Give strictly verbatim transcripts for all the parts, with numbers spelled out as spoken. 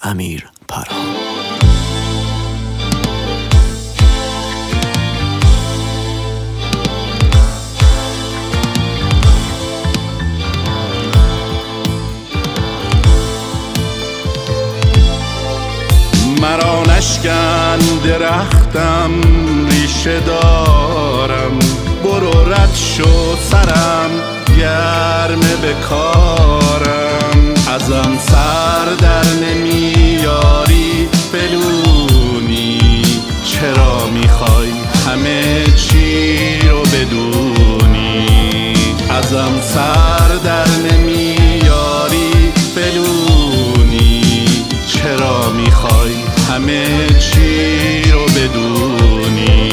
امیر پرهام. مرا نشکن درختم ریشه دارم، برو رد شو سرم گرمه به کارم. ازم سر در نمیاری بلونی، چرا میخوای همه چی رو بدونی؟ ازم سر در نمیاری بلونی، چرا میخوای همه چی رو بدونی؟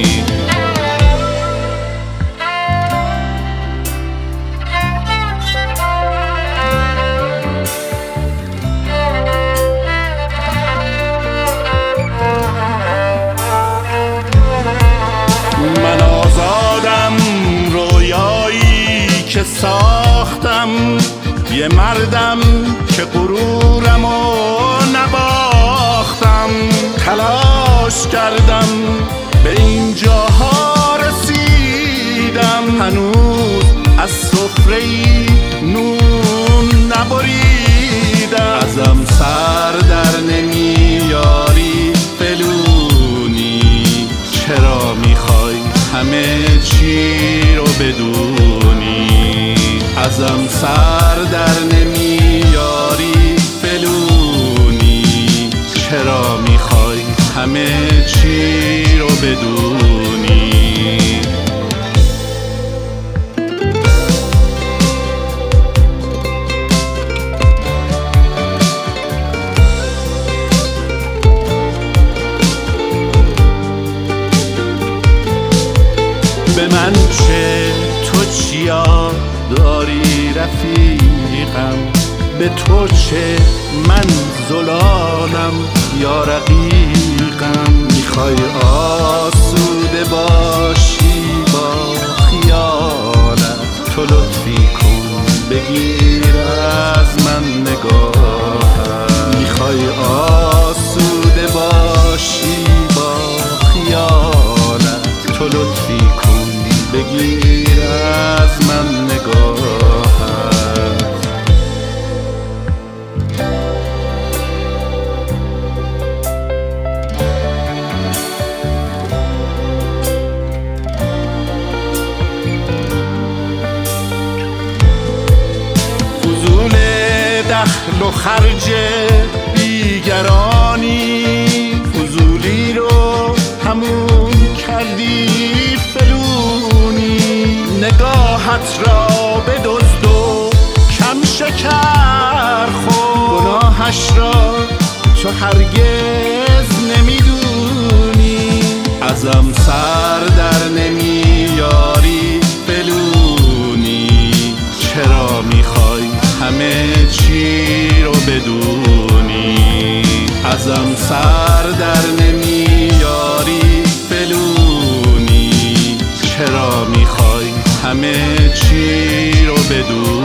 من آزادم، رویایی که ساختم، یه مردم که غرورم و نباختم. تلاش کردم به این جاها رسیدم، هنوز از سفره‌ای نون نبریدم. ازم سر در نمیاری بلونی، چرا میخوای همه چی رو بدونی؟ ازم سر در نمیاری بلونی، چرا میخوای همه چی رو بدونی؟ به من چه، تو چیا داری رفیقم؟ به تو چه، من زلالم یا رقیقم؟ میخوای آسوده باشی با خیالت، تو لطفی کن بگیر از من نگاهم. میخوای آسوده باشی با خیالت، تو لطفی کن بگیر از من نگاهم. فضول دخل و خرج دیگرانی، فضولی رو همون کردی فلونی. نگاهت را به دزد و کم شکر خور، گناهش را تو هرگز نمیدونی. ازم سر در نمیاری بلونی، چرا میخوای همه چی رو بدونی؟ ازم سر در نمیاری بلونی، چرا میخوای همه چی رو بدونی؟